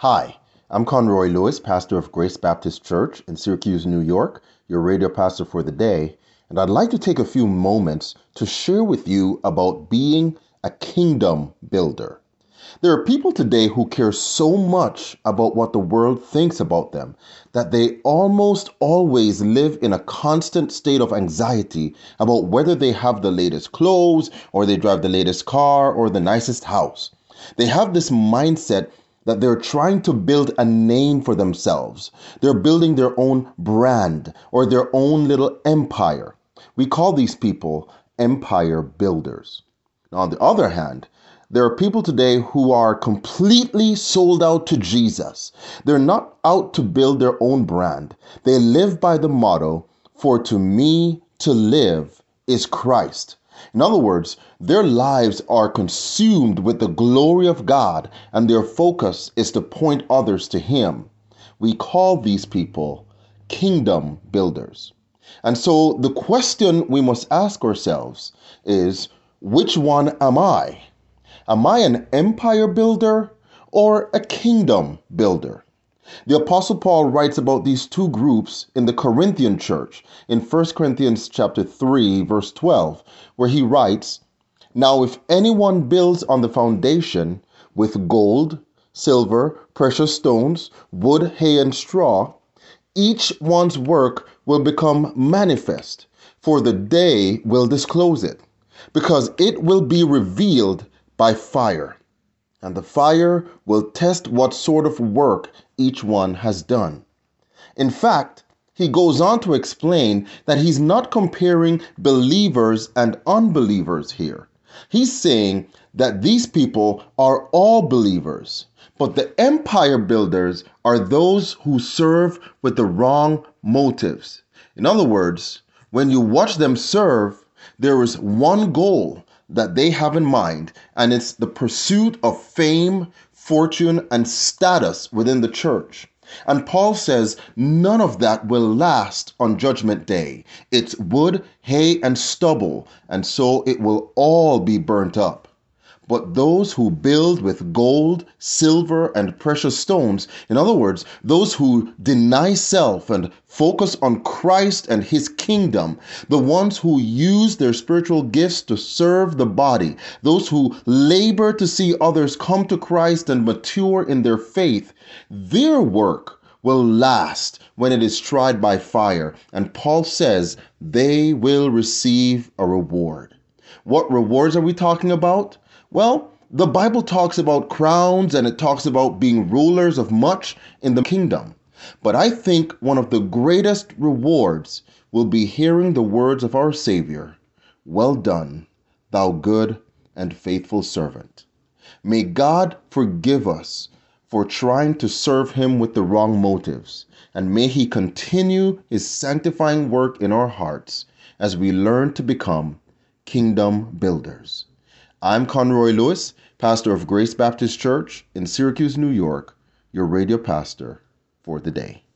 Hi, I'm Conroy Lewis, pastor of Grace Baptist Church in Syracuse, New York, your radio pastor for the day, and I'd like to take a few moments to share with you about being a kingdom builder. There are people today who care so much about what the world thinks about them that they almost always live in a constant state of anxiety about whether they have the latest clothes or they drive the latest car or the nicest house. They have this mindset that they're trying to build a name for themselves. They're building their own brand or their own little empire. We call these people empire builders. Now, on the other hand, there are people today who are completely sold out to Jesus. They're not out to build their own brand. They live by the motto, "For to me to live is Christ." In other words, their lives are consumed with the glory of God and their focus is to point others to Him. We call these people kingdom builders. And so the question we must ask ourselves is, which one am I? Am I an empire builder or a kingdom builder? The Apostle Paul writes about these two groups in the Corinthian church in 1 Corinthians chapter 3, verse 12, where he writes, "Now if anyone builds on the foundation with gold, silver, precious stones, wood, hay, and straw, each one's work will become manifest, for the day will disclose it, because it will be revealed by fire. And the fire will test what sort of work each one has done." In fact, he goes on to explain that he's not comparing believers and unbelievers here. He's saying that these people are all believers, but the empire builders are those who serve with the wrong motives. In other words, when you watch them serve, there is one goal that they have in mind, and it's the pursuit of fame, fortune, and status within the church. And Paul says none of that will last on Judgment Day. It's wood, hay, and stubble, and so it will all be burnt up. But those who build with gold, silver, and precious stones, in other words, those who deny self and focus on Christ and His kingdom, the ones who use their spiritual gifts to serve the body, those who labor to see others come to Christ and mature in their faith, their work will last when it is tried by fire. And Paul says they will receive a reward. What rewards are we talking about? Well, the Bible talks about crowns and it talks about being rulers of much in the kingdom. But I think one of the greatest rewards will be hearing the words of our Savior, "Well done, thou good and faithful servant." May God forgive us for trying to serve Him with the wrong motives, and may He continue His sanctifying work in our hearts as we learn to become kingdom builders. I'm Conroy Lewis, pastor of Grace Baptist Church in Syracuse, New York, your radio pastor for the day.